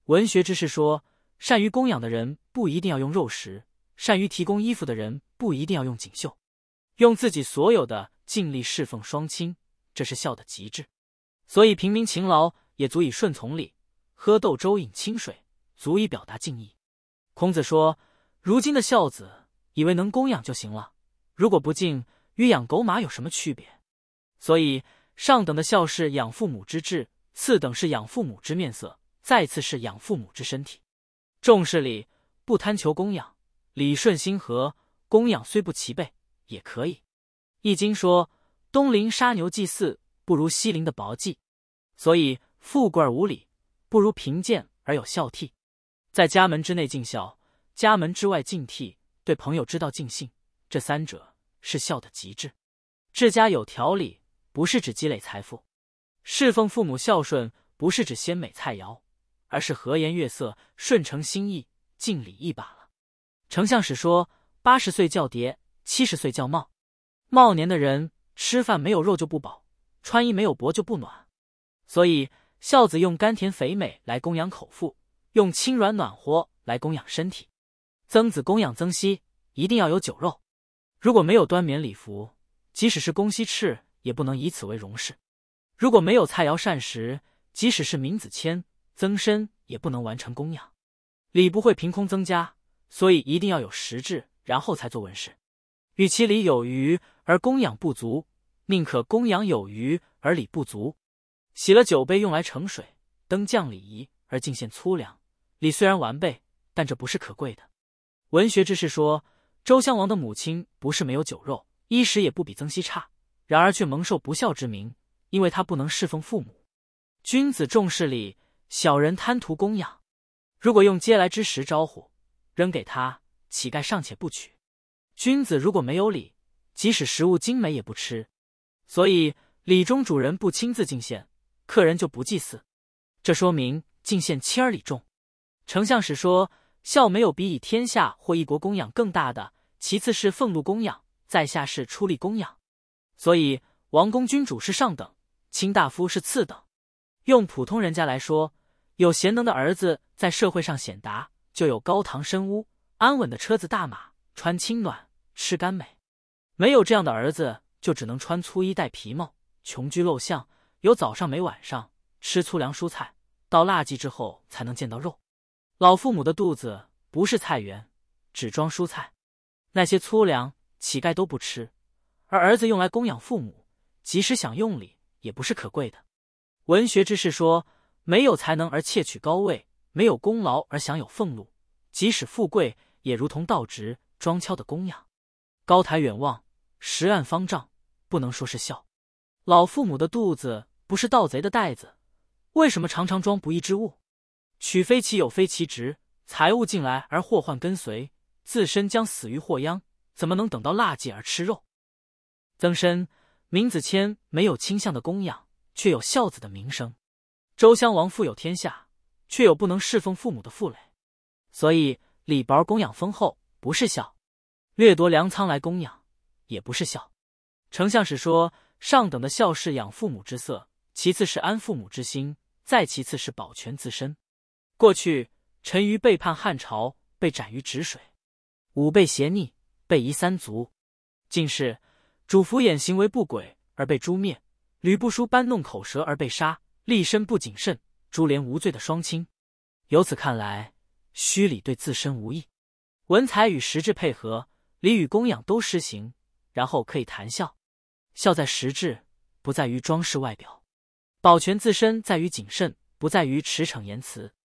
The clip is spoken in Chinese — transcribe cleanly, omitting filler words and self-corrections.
文学之士说，善于供养的人不一定要用肉食，善于提供衣服的人不一定要用锦绣，用自己所有的尽力侍奉双亲，这是孝的极致。所以平民勤劳也足以顺从礼，喝豆粥饮清水，足以表达敬意。孔子说，如今的孝子以为能供养就行了，如果不敬，与养狗马有什么区别？所以上等的孝是养父母之志，次等是养父母之面色，再次是养父母之身体。重视礼，不贪求供养，礼顺心和，供养虽不齐备也可以。易经说，东邻杀牛祭祀，不如西邻的薄祭。所以富贵而无礼，不如贫贱而有孝悌。在家门之内尽孝，家门之外尽悌，对朋友之道尽信，这三者是孝的极致。治家有条理，不是指积累财富；侍奉父母孝顺，不是指鲜美菜肴，而是和颜悦色，顺承心意，尽礼义罢了。丞相史说，80岁叫爹，70岁叫耄。耄年的人吃饭没有肉就不饱，穿衣没有帛就不暖。所以孝子用甘甜肥美来供养口腹，用轻软暖和来供养身体。曾子供养曾皙，一定要有酒肉。如果没有端冕礼服，即使是公西赤，也不能以此为荣事。如果没有菜肴膳食，即使是闵子骞、曾参，也不能完成供养。礼不会凭空增加，所以一定要有实质，然后才做文事。与其礼有余而供养不足，宁可供养有余而礼不足。洗了酒杯用来盛水，登降礼仪而进献粗粮，礼虽然完备，但这不是可贵的。文学之士说，周襄王的母亲不是没有酒肉，衣食也不比曾皙差，然而却蒙受不孝之名，因为他不能侍奉父母。君子重视礼，小人贪图供养。如果用嗟来之食招呼，扔给他，乞丐尚且不取。君子如果没有礼，即使食物精美也不吃。所以礼中主人不亲自进献，客人就不祭祀，这说明进献轻而礼重。丞相史说，孝没有比以天下或一国供养更大的，其次是俸禄供养，在下是出力供养。所以王公君主是上等，卿大夫是次等。用普通人家来说，有贤能的儿子在社会上显达，就有高堂深屋、安稳的车子大马，穿轻暖，吃甘美。没有这样的儿子，就只能穿粗衣戴皮帽，穷居陋巷，有早上没晚上，吃粗粮蔬菜，到腊季之后才能见到肉。老父母的肚子不是菜园，只装蔬菜，那些粗粮乞丐都不吃，而儿子用来供养父母，即使想用礼，也不是可贵的。文学之士说，没有才能而窃取高位，没有功劳而享有俸禄，即使富贵，也如同道直庄敲的供养。高台远望，石岸方丈，不能说是孝。老父母的肚子不是盗贼的袋子，为什么常常装不义之物？取非其有非其职，财物进来而祸患跟随，自身将死于祸殃，怎么能等到腊季而吃肉？曾参、闵子骞没有倾向的供养，却有孝子的名声。周襄王富有天下，却有不能侍奉父母的负累。所以礼薄供养丰厚，不是孝；掠夺粮仓来供养，也不是孝。丞相史说，上等的孝是养父母之色，其次是安父母之心，再其次是保全自身。过去陈馀背叛汉朝，被斩于止水；武备邪逆，被夷三族；近世主仆偃行为不轨而被诛灭，吕不韦搬弄口舌而被杀，立身不谨慎，株连无罪的双亲。由此看来，虚礼对自身无益，文采与实质配合，礼与供养都施行，然后可以谈孝。孝在实质，不在于装饰外表；保全自身在于谨慎，不在于驰骋言辞。